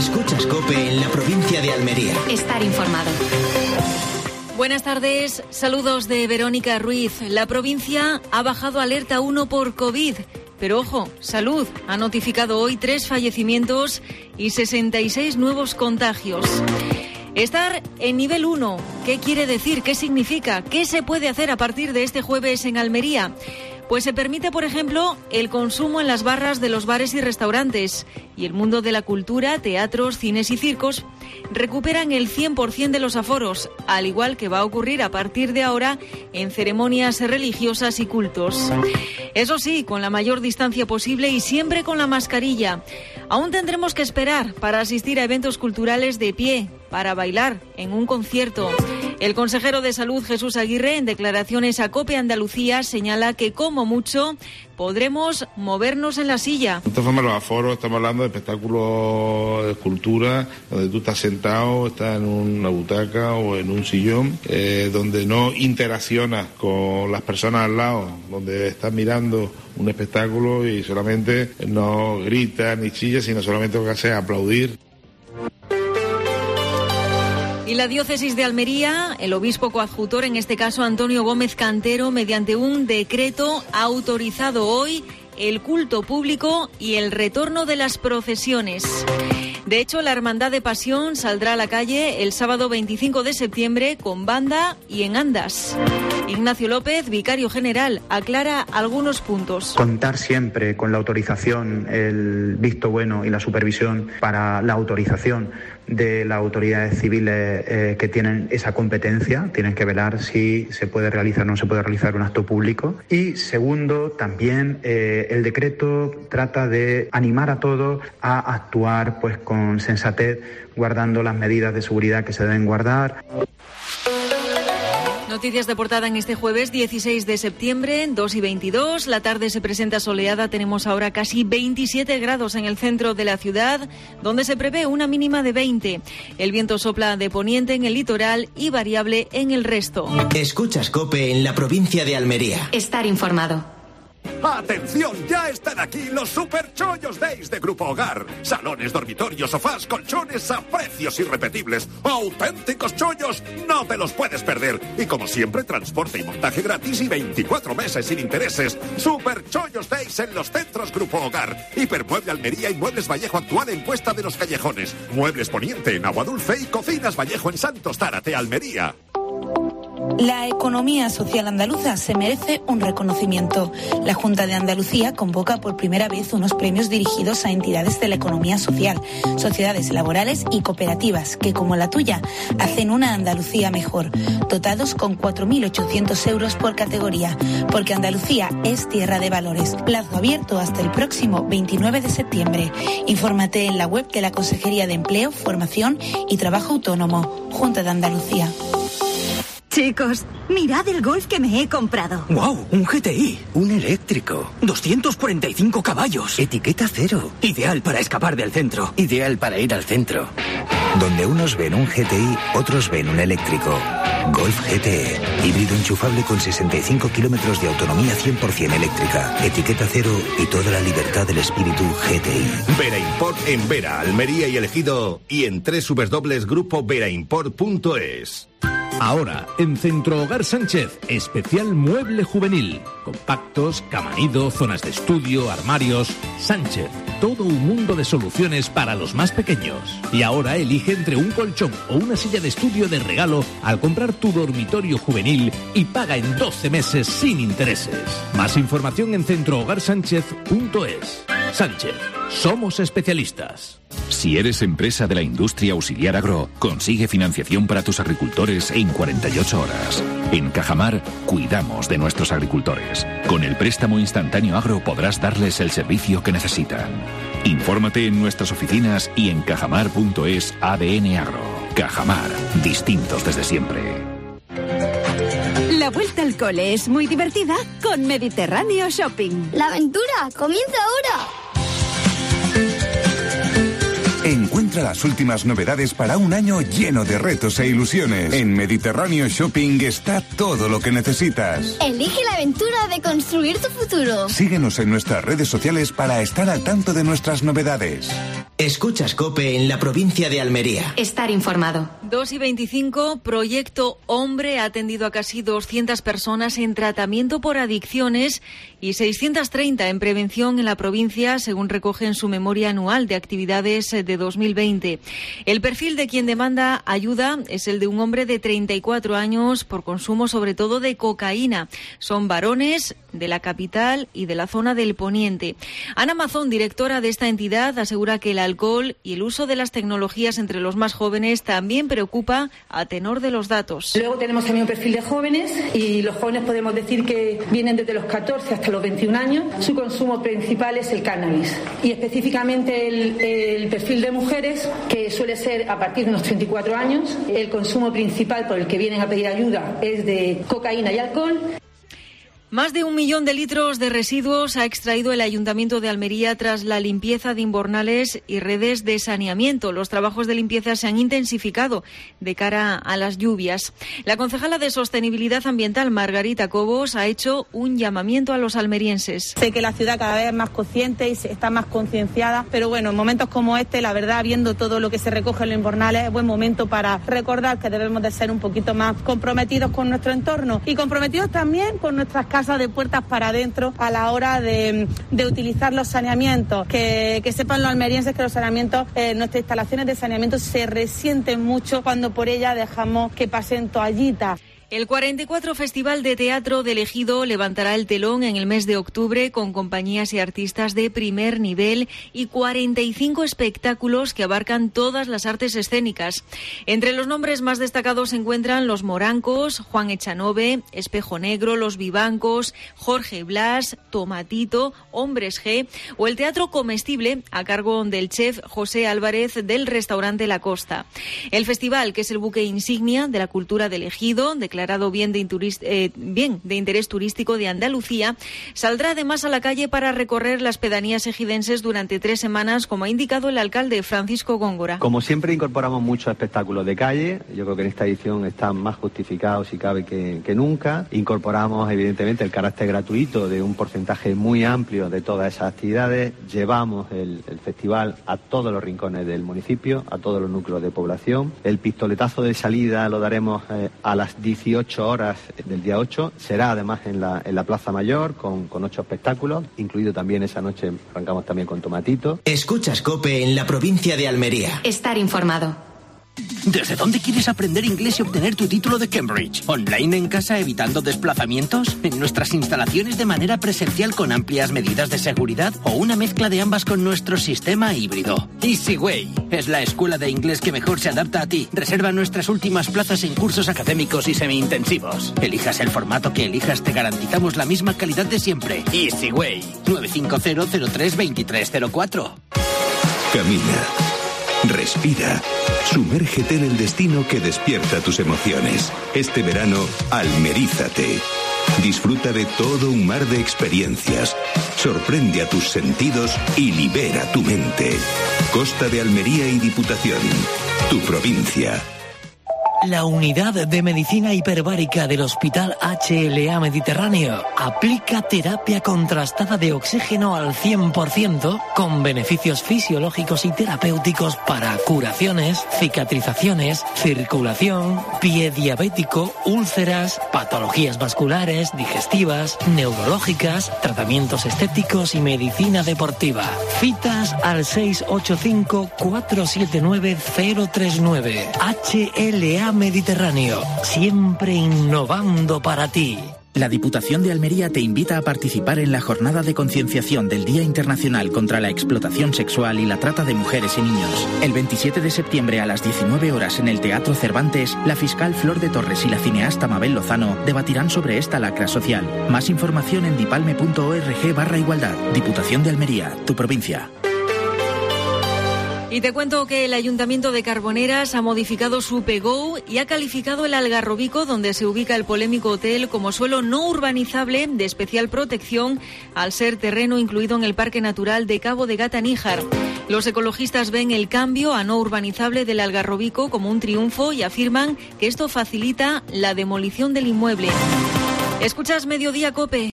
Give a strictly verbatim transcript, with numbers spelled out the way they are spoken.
Escuchas COPE en la provincia de Almería. Estar informado. Buenas tardes, saludos de Verónica Ruiz. La provincia ha bajado alerta uno por COVID, pero ojo, Salud ha notificado hoy tres fallecimientos y sesenta y seis nuevos contagios. Estar en nivel uno, ¿qué quiere decir? ¿Qué significa? ¿Qué se puede hacer a partir de este jueves en Almería? Pues se permite, por ejemplo, el consumo en las barras de los bares y restaurantes. Y el mundo de la cultura, teatros, cines y circos recuperan el cien por ciento de los aforos, al igual que va a ocurrir a partir de ahora en ceremonias religiosas y cultos. Eso sí, con la mayor distancia posible y siempre con la mascarilla. Aún tendremos que esperar para asistir a eventos culturales de pie, para bailar en un concierto. El consejero de Salud, Jesús Aguirre, en declaraciones a COPE Andalucía, señala que como mucho podremos movernos en la silla. De todas formas, los aforos, estamos hablando de espectáculos de cultura, donde tú estás sentado, estás en una butaca o en un sillón, eh, donde no interaccionas con las personas al lado, donde estás mirando un espectáculo y solamente no gritas ni chillas, sino solamente lo que haces es aplaudir. Y la diócesis de Almería, el obispo coadjutor, en este caso Antonio Gómez Cantero, mediante un decreto ha autorizado hoy el culto público y el retorno de las procesiones. De hecho, la Hermandad de Pasión saldrá a la calle el sábado veinticinco de septiembre con banda y en andas. Ignacio López, vicario general, aclara algunos puntos. Contar siempre con la autorización, el visto bueno y la supervisión para la autorización de las autoridades civiles eh, que tienen esa competencia, tienen que velar si se puede realizar o no se puede realizar un acto público. Y segundo, también eh, el decreto trata de animar a todos a actuar pues con sensatez, guardando las medidas de seguridad que se deben guardar. Noticias de portada en este jueves dieciséis de septiembre, dos y veintidós. La tarde se presenta soleada. Tenemos ahora casi veintisiete grados en el centro de la ciudad, donde se prevé una mínima de veinte. El viento sopla de poniente en el litoral y variable en el resto. Escuchas COPE en la provincia de Almería. Estar informado. ¡Atención! Ya están aquí los Super Chollos Days de Grupo Hogar. Salones, dormitorios, sofás, colchones a precios irrepetibles. ¡Auténticos chollos! No te los puedes perder. Y como siempre, transporte y montaje gratis y veinticuatro meses sin intereses. Super Chollos Days en los centros Grupo Hogar. Hipermueble Almería y Muebles Vallejo actual en Puesta de los Callejones. Muebles Poniente en Agua Dulce y Cocinas Vallejo en Santos Tárate, Almería. La economía social andaluza se merece un reconocimiento. La Junta de Andalucía convoca por primera vez unos premios dirigidos a entidades de la economía social, sociedades laborales y cooperativas que, como la tuya, hacen una Andalucía mejor, dotados con cuatro mil ochocientos euros por categoría, porque Andalucía es tierra de valores. Plazo abierto hasta el próximo veintinueve de septiembre. Infórmate en la web de la Consejería de Empleo, Formación y Trabajo Autónomo, Junta de Andalucía. Chicos, mirad el Golf que me he comprado. ¡Wow! Un G T I. Un eléctrico. doscientos cuarenta y cinco caballos. Etiqueta cero. Ideal para escapar del centro. Ideal para ir al centro. Donde unos ven un G T I, otros ven un eléctrico. Golf G T E. Híbrido enchufable con sesenta y cinco kilómetros de autonomía cien por ciento eléctrica. Etiqueta cero y toda la libertad del espíritu G T I. Vera Import en Vera, Almería y El Ejido. Y en doble u doble u doble u punto grupo vera import punto es. Ahora, en Centro Hogar Sánchez, especial mueble juvenil. Compactos, cama nido, zonas de estudio, armarios. Sánchez, todo un mundo de soluciones para los más pequeños. Y ahora elige entre un colchón o una silla de estudio de regalo al comprar tu dormitorio juvenil y paga en doce meses sin intereses. Más información en centro hogar sánchez punto es. Sánchez, somos especialistas. Si eres empresa de la industria auxiliar agro, consigue financiación para tus agricultores en cuarenta y ocho horas. En Cajamar, cuidamos de nuestros agricultores. Con el préstamo instantáneo agro podrás darles el servicio que necesitan. Infórmate en nuestras oficinas y en cajamar punto es A D N Agro. Cajamar, distintos desde siempre. La vuelta al cole es muy divertida con Mediterráneo Shopping. La aventura comienza ahora. Encuentra Encuentra las últimas novedades para un año lleno de retos e ilusiones. En Mediterráneo Shopping está todo lo que necesitas. Elige la aventura de construir tu futuro. Síguenos en nuestras redes sociales para estar al tanto de nuestras novedades. Escuchas COPE en la provincia de Almería. Estar informado. dos y veinticinco, Proyecto Hombre ha atendido a casi doscientas personas en tratamiento por adicciones y seiscientas treinta en prevención en la provincia, según recoge en su memoria anual de actividades de dos mil veinte. El perfil de quien demanda ayuda es el de un hombre de treinta y cuatro años por consumo sobre todo de cocaína. Son varones de la capital y de la zona del Poniente. Ana Mazón, directora de esta entidad, asegura que el alcohol y el uso de las tecnologías entre los más jóvenes también preocupa a tenor de los datos. Luego tenemos también un perfil de jóvenes y los jóvenes podemos decir que vienen desde los catorce hasta los veintiún años. Su consumo principal es el cannabis y específicamente el, el perfil de mujeres, que suele ser a partir de unos treinta y cuatro años. El consumo principal por el que vienen a pedir ayuda es de cocaína y alcohol. Más de un millón de litros de residuos ha extraído el Ayuntamiento de Almería tras la limpieza de invernales y redes de saneamiento. Los trabajos de limpieza se han intensificado de cara a las lluvias. La concejala de Sostenibilidad Ambiental, Margarita Cobos, ha hecho un llamamiento a los almerienses. Sé que la ciudad cada vez es más consciente y está más concienciada, pero bueno, en momentos como este, la verdad, viendo todo lo que se recoge en los invernales, es buen momento para recordar que debemos de ser un poquito más comprometidos con nuestro entorno y comprometidos también con nuestras casas de puertas para adentro a la hora de, de utilizar los saneamientos. Que, que sepan los almerienses que los saneamientos, eh, nuestras instalaciones de saneamiento se resienten mucho cuando por ellas dejamos que pasen toallitas. El cuarenta y cuatro Festival de Teatro del Ejido levantará el telón en el mes de octubre con compañías y artistas de primer nivel y cuarenta y cinco espectáculos que abarcan todas las artes escénicas. Entre los nombres más destacados se encuentran Los Morancos, Juan Echanove, Espejo Negro, Los Vivancos, Jorge Blas, Tomatito, Hombres G o el Teatro Comestible a cargo del chef José Álvarez del restaurante La Costa. El festival, que es el buque insignia de la cultura del Ejido, declarado bien de, inturist, eh, bien de interés turístico de Andalucía, saldrá además a la calle para recorrer las pedanías ejidenses durante tres semanas, como ha indicado el alcalde Francisco Góngora. Como siempre incorporamos muchos espectáculos de calle. Yo creo que en esta edición están más justificados, si cabe, que, que nunca. Incorporamos evidentemente el carácter gratuito de un porcentaje muy amplio de todas esas actividades. Llevamos el, el festival a todos los rincones del municipio, a todos los núcleos de población. El pistoletazo de salida lo daremos eh, a las dieciocho horas del día ocho. Será además en la, en la Plaza Mayor con, con ocho espectáculos, incluido también esa noche, arrancamos también con Tomatito. Escuchas COPE en la provincia de Almería. Estar informado. ¿Desde dónde quieres aprender inglés y obtener tu título de Cambridge? ¿Online en casa evitando desplazamientos? ¿En nuestras instalaciones de manera presencial con amplias medidas de seguridad? ¿O una mezcla de ambas con nuestro sistema híbrido? Easyway es la escuela de inglés que mejor se adapta a ti. Reserva nuestras últimas plazas en cursos académicos y semi-intensivos. Elijas el formato que elijas, te garantizamos la misma calidad de siempre. Easyway, nueve cinco cero cero tres dos tres cero cuatro. Camina. Respira. Sumérgete en el destino que despierta tus emociones. Este verano, almerízate. Disfruta de todo un mar de experiencias. Sorprende a tus sentidos y libera tu mente. Costa de Almería y Diputación. Tu provincia. La unidad de medicina hiperbárica del Hospital H L A Mediterráneo aplica terapia contrastada de oxígeno al cien por ciento con beneficios fisiológicos y terapéuticos para curaciones, cicatrizaciones, circulación, pie diabético, úlceras, patologías vasculares, digestivas, neurológicas, tratamientos estéticos y medicina deportiva. Citas al seis ocho cinco, cuatro siete nueve, cero tres nueve. H L A Mediterráneo, siempre innovando para ti. La Diputación de Almería te invita a participar en la jornada de concienciación del Día Internacional contra la Explotación Sexual y la Trata de Mujeres y Niños. El veintisiete de septiembre a las diecinueve horas en el Teatro Cervantes, la fiscal Flor de Torres y la cineasta Mabel Lozano debatirán sobre esta lacra social. Más información en dipalme punto org barra igualdad. Diputación de Almería, tu provincia. Y te cuento que el Ayuntamiento de Carboneras ha modificado su P G O y ha calificado el Algarrobico, donde se ubica el polémico hotel, como suelo no urbanizable de especial protección al ser terreno incluido en el Parque Natural de Cabo de Gata Níjar. Los ecologistas ven el cambio a no urbanizable del Algarrobico como un triunfo y afirman que esto facilita la demolición del inmueble. Escuchas Mediodía COPE.